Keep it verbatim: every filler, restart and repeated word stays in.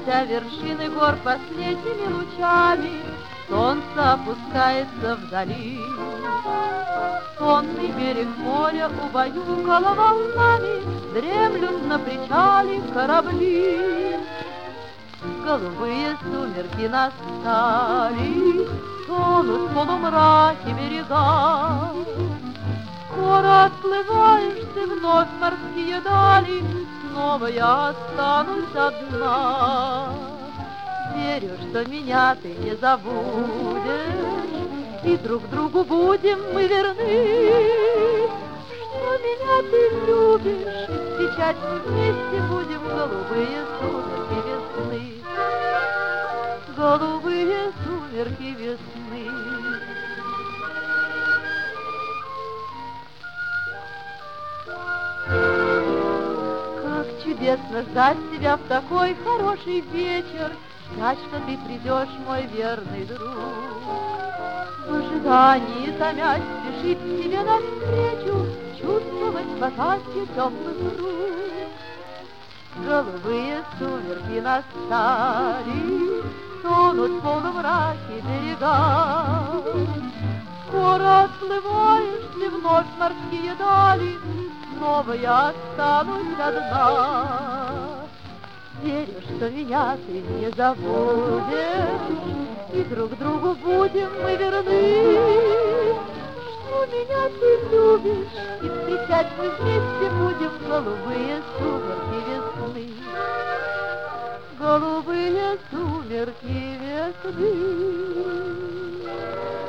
Очертя вершины гор последними лучами, солнце опускается вдали. Сонный берег моря убаюкало волнами, дремлют на причале корабли. Голубые сумерки настали, тонут в полумраке берега. Скоро отплываешь ты вновь в морские дали, снова я останусь одна. Верю, что меня ты не забудешь, и друг другу будем мы верны. Что меня ты любишь, и встречать мы вместе будем голубые сумерки весны. Голубые сумерки весны. Как чудесно ждать тебя в такой хороший вечер, ждать, что ты придешь, мой верный друг. В ожидании томясь спешить к тебе навстречу, чувствовать спасатье теплых рук. Голубые сумерки настали, тонут в полумраке берега. Скоро отплываешь ты вновь в морские дали, снова я останусь одна. Верю, что меня ты не забудешь, и друг другу будем мы верны. Что меня ты любишь, и встречать мы вместе будем голубые сумерки весны. Голубые сумерки весны.